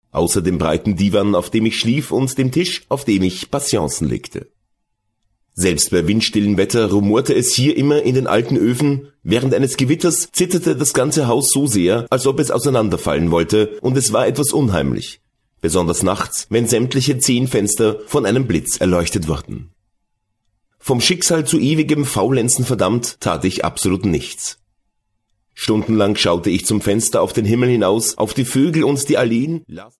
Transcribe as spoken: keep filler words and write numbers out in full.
außer dem breiten Divan, auf dem ich schlief, und dem Tisch, auf dem ich Patienzen legte. Selbst bei windstillen Wetter rumorte es hier immer in den alten Öfen, während eines Gewitters zitterte das ganze Haus so sehr, als ob es auseinanderfallen wollte, und es war etwas unheimlich, besonders nachts, wenn sämtliche zehn Fenster von einem Blitz erleuchtet wurden. Vom Schicksal zu ewigem Faulenzen verdammt, tat ich absolut nichts. Stundenlang schaute ich zum Fenster auf den Himmel hinaus, auf die Vögel und die Alleen, las